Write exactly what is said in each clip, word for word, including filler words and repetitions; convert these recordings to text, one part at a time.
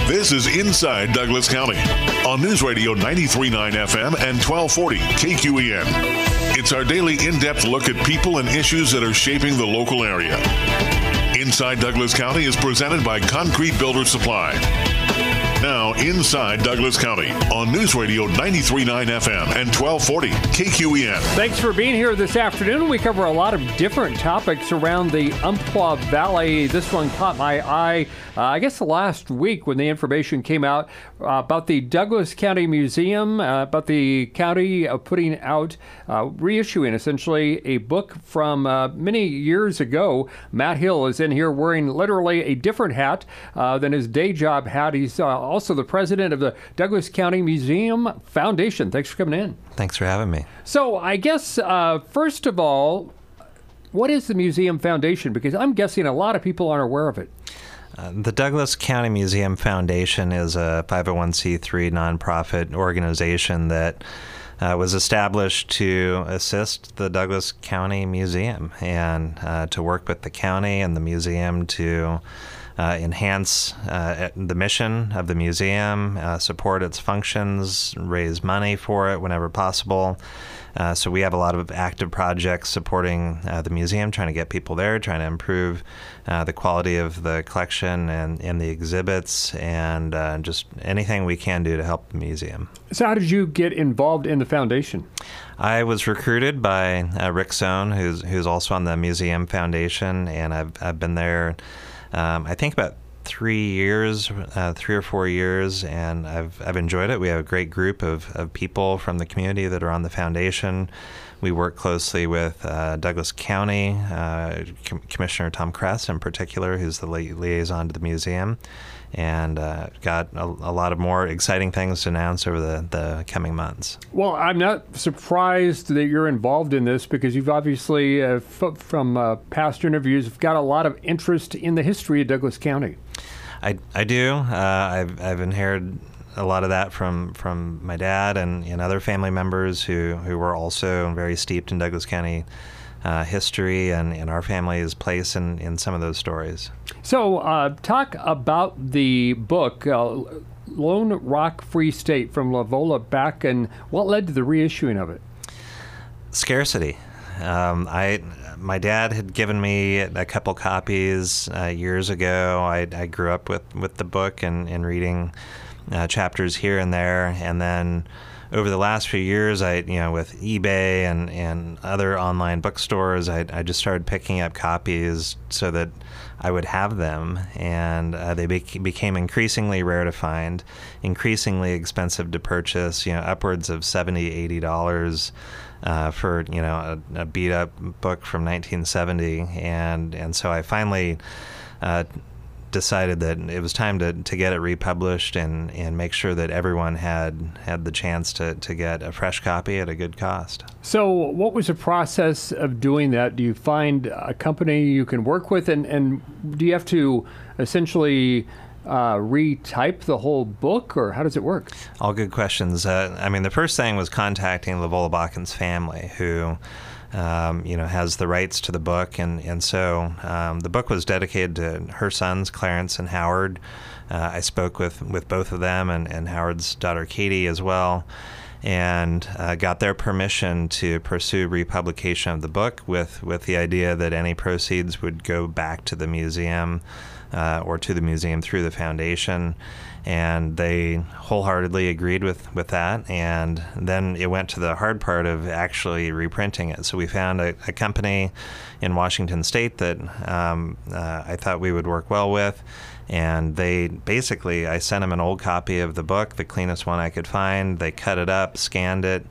This is Inside Douglas County on News Radio ninety-three point nine F M and twelve forty K Q E N. It's our daily in-depth look at people and issues that are shaping the local area. Inside Douglas County is presented by Concrete Builder Supply. Now, Inside Douglas County on News Radio ninety-three point nine F M and twelve forty K Q E N. Thanks for being here this afternoon. We cover a lot of different topics around the Umpqua Valley. This one caught my eye, uh, I guess, last week when the information came out uh, about the Douglas County Museum, uh, about the county uh, putting out, uh, reissuing essentially a book from uh, many years ago. Matt Hill is in here wearing literally a different hat uh, than his day job hat. He's uh, also the president of the Douglas County Museum Foundation. Thanks for coming in. Thanks for having me. So I guess, uh, first of all, what is the Museum Foundation? Because I'm guessing a lot of people aren't aware of it. Uh, the Douglas County Museum Foundation is a five oh one c three nonprofit organization that uh, was established to assist the Douglas County Museum and uh, to work with the county and the museum to Uh, enhance uh, the mission of the museum, uh, support its functions, raise money for it whenever possible. Uh, so we have a lot of active projects supporting uh, the museum, trying to get people there, trying to improve uh, the quality of the collection and, and the exhibits, and uh, just anything we can do to help the museum. So how did you get involved in the foundation? I was recruited by uh, Rick Sohn, who's who's also on the Museum Foundation, and I've I've been there Um, I think about three years, uh, three or four years, and I've I've enjoyed it. We have a great group of, of people from the community that are on the foundation. We work closely with uh, Douglas County, uh, Com- Commissioner Tom Kress in particular, who's the li- liaison to the museum, and uh, got a, a lot of more exciting things to announce over the, the coming months. Well, I'm not surprised that you're involved in this because you've obviously, uh, f- from uh, past interviews, got a lot of interest in the history of Douglas County. I, I do. Uh, I've, I've inherited a lot of that from, from my dad and, and other family members who, who were also very steeped in Douglas County uh, history and, and our family's place in, in some of those stories. So uh, talk about the book, uh, Lone Rock Free State from Lavola back, and what led to the reissuing of it? Scarcity. Um, I, my dad had given me a couple copies uh, years ago. I, I grew up with, with the book and, and reading uh, chapters here and there, and then over the last few years, I, you know, with eBay and, and other online bookstores, I, I just started picking up copies so that I would have them, and uh, they bec- became increasingly rare to find, increasingly expensive to purchase, you know, upwards of seventy dollars, eighty dollars uh, for, you know, a, a beat-up book from nineteen seventy, and, and so I finally uh, decided that it was time to, to get it republished and, and make sure that everyone had had the chance to, to get a fresh copy at a good cost. So what was the process of doing that? Do you find a company you can work with, and, and do you have to essentially uh, retype the whole book, or how does it work? All good questions. Uh, I mean, the first thing was contacting Lavola Bakken's family, who Um, you know, has the rights to the book, and and so um, the book was dedicated to her sons, Clarence and Howard. Uh, I spoke with, with both of them and, and Howard's daughter, Katie, as well, and uh, got their permission to pursue republication of the book with, with the idea that any proceeds would go back to the museum uh, or to the museum through the foundation. And they wholeheartedly agreed with, with that. And then it went to the hard part of actually reprinting it. So we found a, a company in Washington State that um, uh, I thought we would work well with. And they basically, I sent them an old copy of the book, the cleanest one I could find. They cut it up, scanned it,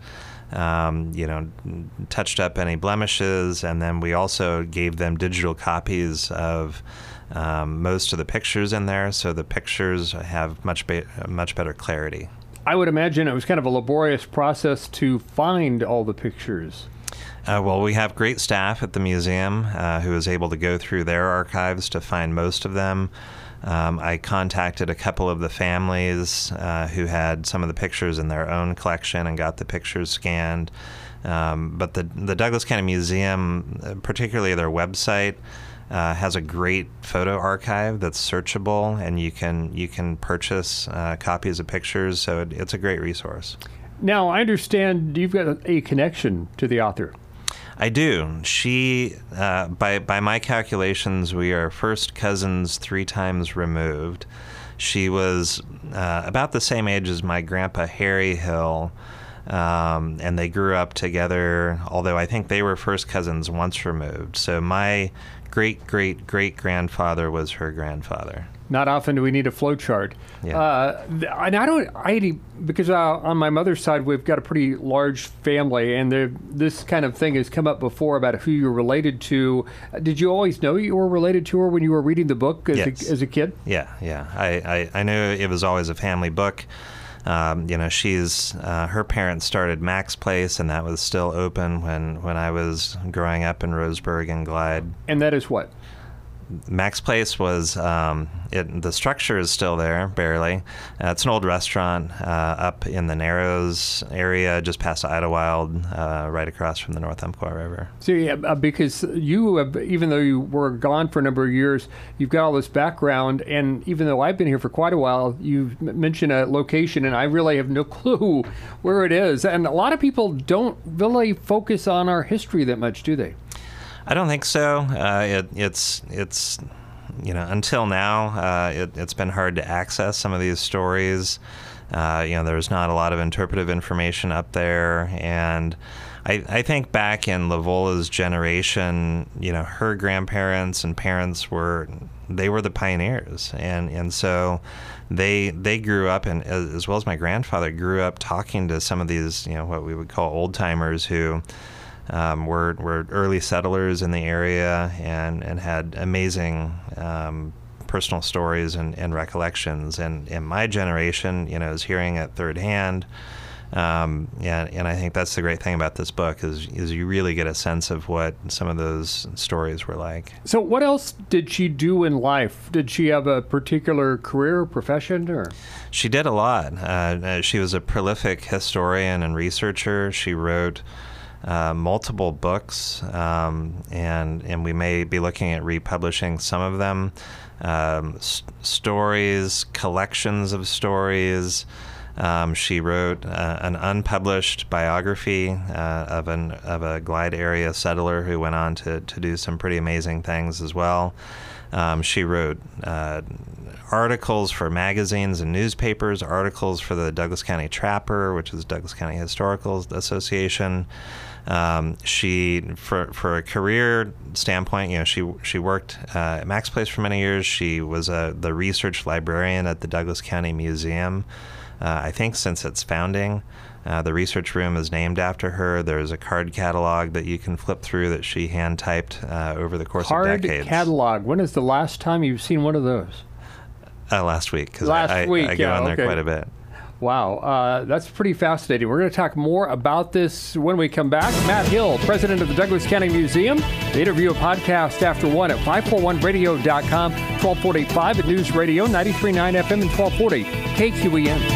um, you know, touched up any blemishes. And then we also gave them digital copies of Um, most of the pictures in there, so the pictures have much be- much better clarity. I would imagine it was kind of a laborious process to find all the pictures. Uh, well, we have great staff at the museum uh, who was able to go through their archives to find most of them. Um, I contacted a couple of the families uh, who had some of the pictures in their own collection and got the pictures scanned. Um, but the the Douglas County Museum, particularly their website, uh, has a great photo archive that's searchable, and you can you can purchase uh, copies of pictures. So it, it's a great resource. Now, I understand you've got a, a connection to the author. I do. She, uh, by by my calculations, we are first cousins three times removed. She was uh, about the same age as my grandpa Harry Hill, um, and they grew up together, although I think they were first cousins once removed. So my great-great-great-grandfather was her grandfather. Not often do we need a flow chart. Yeah. Uh, and I don't, I, because uh, on my mother's side, we've got a pretty large family, and there, this kind of thing has come up before about who you're related to. Did you always know you were related to her when you were reading the book as, yes. a, as a kid? Yeah, yeah. I, I, I knew it was always a family book. Um, you know, she's, uh, her parents started Mac's Place, and that was still open when, when I was growing up in Roseburg and Glide. And that is what? Mac's Place was, um, it, the structure is still there, barely. Uh, it's an old restaurant uh, up in the Narrows area, just past Idlewild, uh, right across from the North Umpqua River. So, yeah, uh, because you, have, even though you were gone for a number of years, you've got all this background, and even though I've been here for quite a while, you mentioned a location, and I really have no clue where it is. And a lot of people don't really focus on our history that much, do they? I don't think so. Uh, it, it's it's you know until now uh, it, it's been hard to access some of these stories. Uh, you know, there's not a lot of interpretive information up there, and I, I think back in Lavola's generation, you know, her grandparents and parents were they were the pioneers, and and so they they grew up, and as well as my grandfather grew up talking to some of these, you know, what we would call old timers who. Um, were, were early settlers in the area and, and had amazing um, personal stories and, and recollections. And in my generation, you know, is hearing it third hand. Um, and, and I think that's the great thing about this book is, is you really get a sense of what some of those stories were like. So what else did she do in life? Did she have a particular career or profession? Or? She did a lot. Uh, she was a prolific historian and researcher. She wrote Uh, multiple books, um, and and we may be looking at republishing some of them. Um, s- stories, collections of stories. Um, she wrote uh, an unpublished biography uh, of an of a Glide area settler who went on to to do some pretty amazing things as well. Um, she wrote uh, articles for magazines and newspapers, articles for the Douglas County Trapper, which is Douglas County Historical Association. Um, she, for for a career standpoint, you know, she she worked uh, at Mac's Place for many years. She was a, the research librarian at the Douglas County Museum. Uh, I think since its founding, uh, the research room is named after her. There's a card catalog that you can flip through that she hand typed uh, over the course card of decades. Card catalog. When is the last time you've seen one of those? Uh, last week, because last I, week, I, I go yeah, on there okay. quite a bit. Wow, uh, that's pretty fascinating. We're going to talk more about this when we come back. Matt Hill, president of the Douglas County Museum. The interview, a podcast after one at five forty-one radio dot com, twelve forty-five at News Radio, ninety-three point nine F M and twelve forty K Q E N.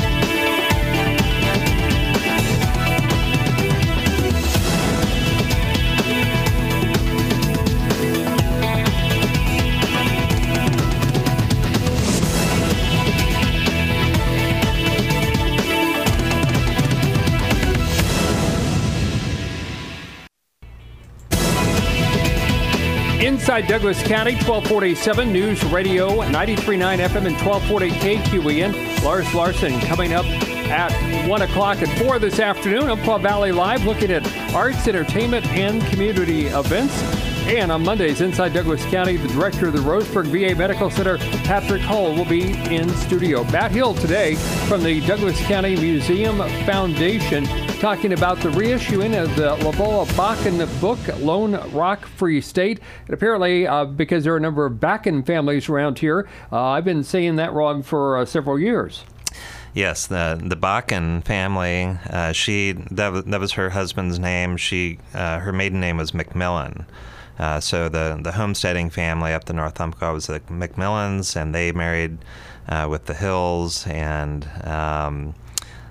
Inside Douglas County, twelve forty-seven News Radio, ninety-three point nine F M and twelve forty K Q E N. Lars Larson coming up at one o'clock at four this afternoon. Umpqua Valley Live, looking at arts, entertainment, and community events. And on Mondays, Inside Douglas County, the director of the Roseburg V A Medical Center, Patrick Hull, will be in studio. Matt Hill today from the Douglas County Museum Foundation, talking about the reissuing of the Lavola Bakken book, Lone Rock Free State. And apparently, uh, because there are a number of Bakken families around here, uh, I've been saying that wrong for uh, several years. Yes, the the Bakken family. Uh, she that was, that was her husband's name. She uh, her maiden name was McMillan. Uh, so the the homesteading family up the North Umpqua was the McMillans, and they married uh, with the Hills, and um,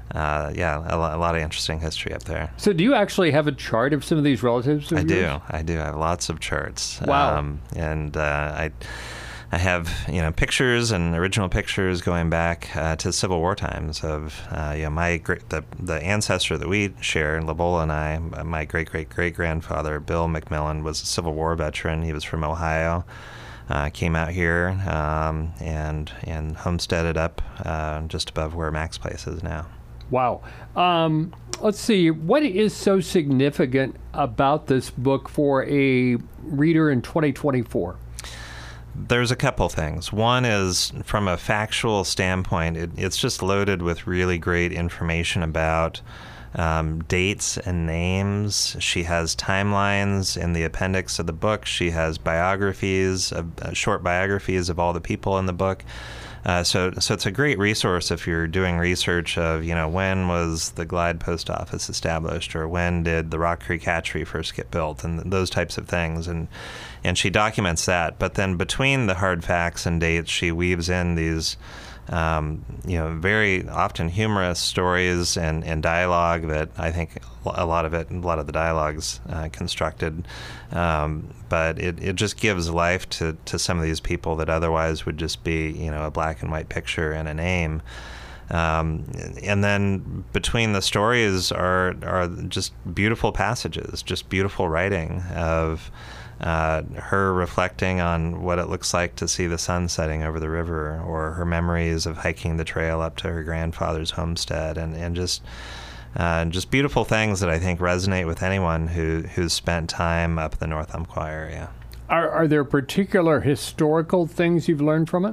uh, yeah, a, lo- a lot of interesting history up there. So do you actually have a chart of some of these relatives of I yours? do. I do. I have lots of charts. Wow. Um, and uh, I I have, you know, pictures and original pictures going back uh, to Civil War times of, uh, you know, my great, the, the ancestor that we share, Lobola and I, my great-great-great-grandfather, Bill McMillan, was a Civil War veteran. He was from Ohio. Uh, came out here um, and and homesteaded up uh, just above where Max Place is now. Wow. Um, let's see. What is so significant about this book for a reader in twenty twenty-four? There's a couple things. One is, from a factual standpoint, it, it's just loaded with really great information about um, dates and names. She has timelines in the appendix of the book. She has biographies, of, uh, short biographies of all the people in the book. Uh, so, so it's a great resource if you're doing research of, you know, when was the Glide Post Office established, or when did the Rock Creek Hatchery first get built, and those types of things. And and she documents that. But then between the hard facts and dates, she weaves in these, um, you know, very often humorous stories and, and dialogue that I think a lot of it, a lot of the dialogue's uh, constructed. Um, but it, it just gives life to, to some of these people that otherwise would just be, you know, a black and white picture and a name. Um, and then between the stories are are just beautiful passages, just beautiful writing of uh, her reflecting on what it looks like to see the sun setting over the river, or her memories of hiking the trail up to her grandfather's homestead, and, and just uh, just beautiful things that I think resonate with anyone who who's spent time up the North Umpqua area. Are, are there particular historical things you've learned from it?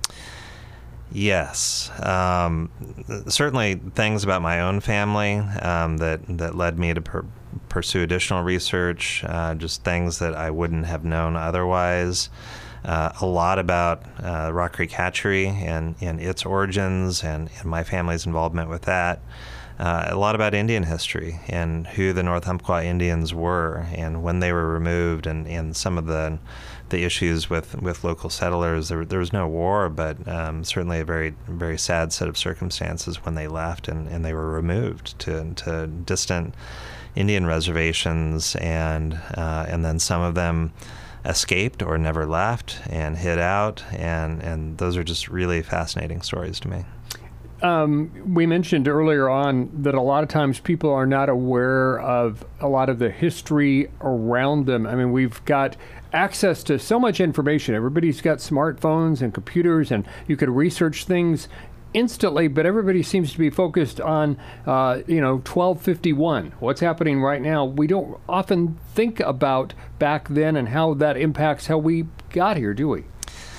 Yes, um, certainly things about my own family um, that that led me to per- pursue additional research. Uh, just things that I wouldn't have known otherwise. Uh, a lot about uh, Rock Creek Hatchery and, and its origins, and, and my family's involvement with that. Uh, a lot about Indian history and who the North Umpqua Indians were and when they were removed, and, and some of the the issues with, with local settlers. There, there was no war, but um, certainly a very very sad set of circumstances when they left and, and they were removed to, to distant Indian reservations, and uh, and then some of them escaped or never left and hid out, and, and those are just really fascinating stories to me. Um, we mentioned earlier on that a lot of times people are not aware of a lot of the history around them. I mean, we've got access to so much information. Everybody's got smartphones and computers, and you could research things instantly, but everybody seems to be focused on, uh, you know, twelve fifty-one. What's happening right now? We don't often think about back then and how that impacts how we got here, do we?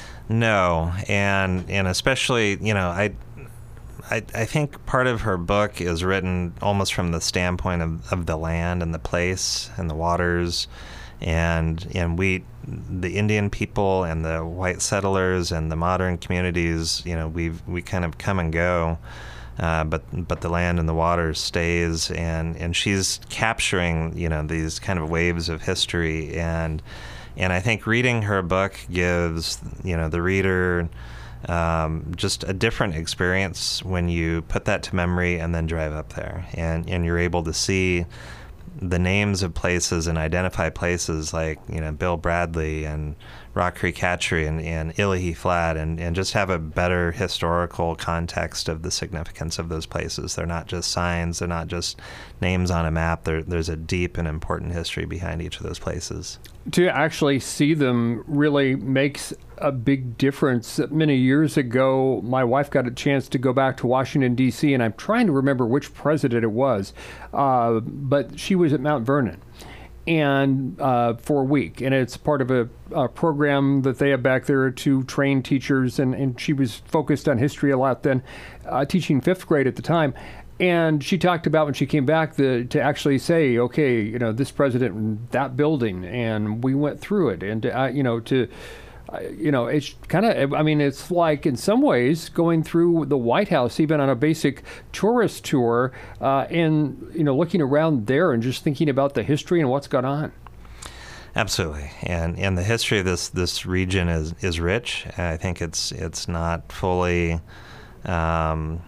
No, and and especially, you know, I... I, I think part of her book is written almost from the standpoint of, of the land and the place and the waters, and and we, the Indian people and the white settlers and the modern communities, you know, we've we kind of come and go, uh, but but the land and the waters stays, and, and she's capturing, you know, these kind of waves of history, and and I think reading her book gives, you know, the reader Um, just a different experience when you put that to memory and then drive up there, and, and you're able to see the names of places and identify places like, you know, Bill Bradley and Rock Creek Hatchery and, and Illahee Flat, and, and just have a better historical context of the significance of those places. They're not just signs, they're not just names on a map. There, there's a deep and important history behind each of those places. To actually see them really makes a big difference. Many years ago, my wife got a chance to go back to Washington, D C, and I'm trying to remember which president it was, uh, but she was at Mount Vernon and uh, for a week, and it's part of a, a program that they have back there to train teachers, and, and she was focused on history a lot then, uh, teaching fifth grade at the time. And she talked about when she came back the, to actually say, okay, you know, this president in that building, and we went through it, and uh, you know, to uh, you know, it's kind of, I mean, it's like in some ways going through the White House, even on a basic tourist tour, uh, and you know, looking around there and just thinking about the history and what's gone on. Absolutely, and and the history of this this region is is rich. And I think it's it's not fully Um,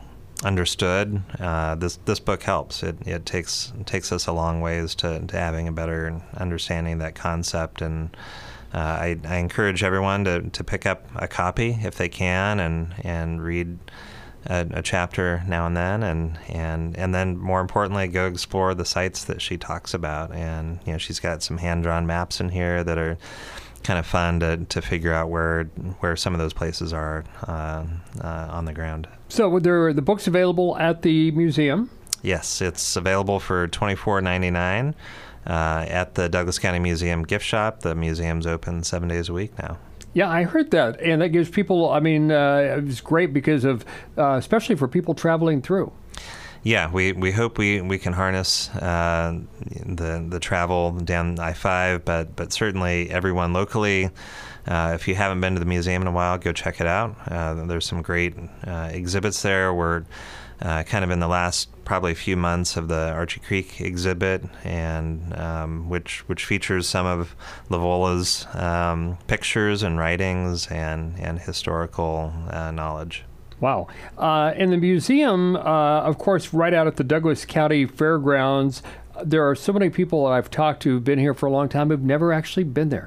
understood, uh, this this book helps. It it takes it takes us a long ways to, to having a better understanding of that concept. And uh, I, I encourage everyone to, to pick up a copy if they can and and read a, a chapter now and then, and, and and then more importantly, go explore the sites that she talks about. And you know, she's got some hand-drawn maps in here that are kind of fun to, to figure out where where some of those places are uh, uh, on the ground. So there, the book's available at the museum? Yes, it's available for twenty-four ninety-nine uh, at the Douglas County Museum gift shop. The museum's open seven days a week now. Yeah, I heard that, and that gives people, I mean, uh, it's great because of, uh, especially for people traveling through. Yeah, we, we hope we, we can harness uh, the the travel down I five, but but certainly everyone locally, uh, if you haven't been to the museum in a while, go check it out. Uh, there's some great uh, exhibits there. We're uh, kind of in the last probably few months of the Archie Creek exhibit, and um, which which features some of Lavola's um, pictures and writings and, and historical uh, knowledge. Wow. Uh, in the museum, uh, of course, right out at the Douglas County Fairgrounds, there are so many people that I've talked to who've been here for a long time who've never actually been there.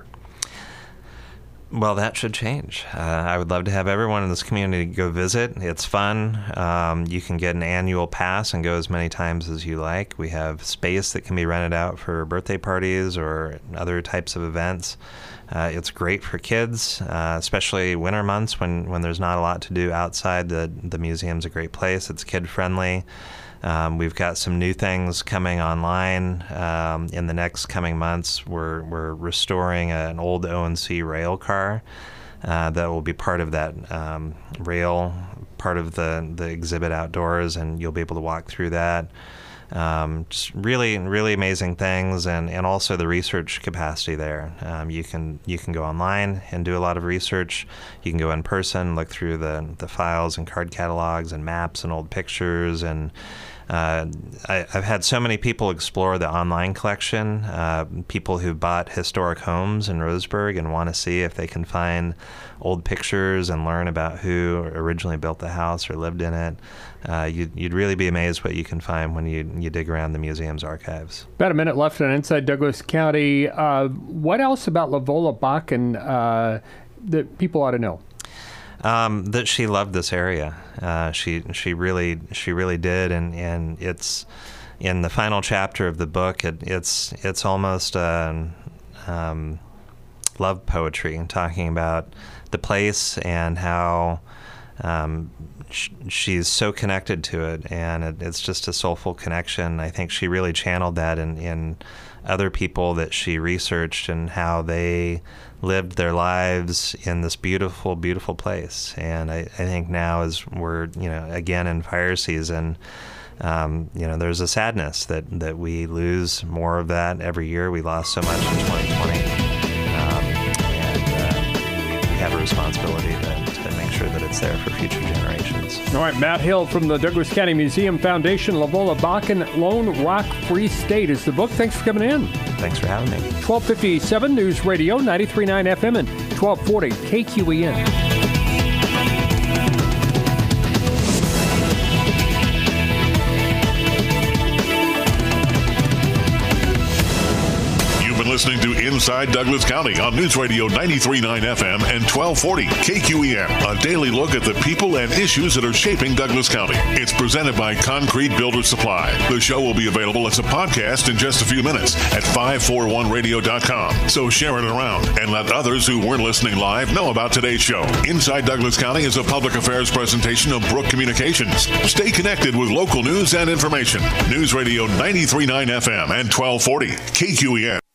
Well, that should change. Uh, I would love to have everyone in this community go visit. It's fun. Um, you can get an annual pass and go as many times as you like. We have space that can be rented out for birthday parties or other types of events. Uh, it's great for kids, uh, especially winter months when, when there's not a lot to do outside. The, the museum's a great place. It's kid-friendly. Um, we've got some new things coming online um, in the next coming months. We're we're restoring a, an old O and C rail car uh, that will be part of that um, rail, part of the, the exhibit outdoors, and you'll be able to walk through that. Um, just really, really amazing things, and, and also the research capacity there. Um, you can you can go online and do a lot of research. You can go in person, look through the the files and card catalogs and maps and old pictures. And uh, I, I've had so many people explore the online collection. Uh, people who bought historic homes in Roseburg and want to see if they can find old pictures and learn about who originally built the house or lived in it. Uh, you'd, you'd really be amazed what you can find when you you dig around the museum's archives. About a minute left on Inside Douglas County. Uh, what else about Lavola Bakken uh, that people ought to know? Um, that she loved this area. Uh, she she really she really did, and, and it's in the final chapter of the book. It, it's it's almost a, um, love poetry, talking about the place and how um, sh- she's so connected to it, and it, it's just a soulful connection. I think she really channeled that in, in other people that she researched and how they lived their lives in this beautiful, beautiful place. And I, I think now as we're, you know, again in fire season, um, you know, there's a sadness that, that we lose more of that every year. We lost so much in twenty twenty. Um, and uh, we, we have a responsibility to, to make sure that it's there for future generations. All right, Matt Hill from the Douglas County Museum Foundation, Lavola Bakken, Lone Rock Free State is the book. Thanks for coming in. Thanks for having me. twelve fifty-seven News Radio, ninety-three point nine F M and twelve forty K Q E N. Listening to Inside Douglas County on News Radio ninety-three point nine F M and twelve forty K Q E N. A daily look at the people and issues that are shaping Douglas County. It's presented by Concrete Builder Supply. The show will be available as a podcast in just a few minutes at five forty-one radio dot com. So share it around and let others who weren't listening live know about today's show. Inside Douglas County is a public affairs presentation of Brook Communications. Stay connected with local news and information. News Radio ninety-three point nine F M and twelve forty K Q E N.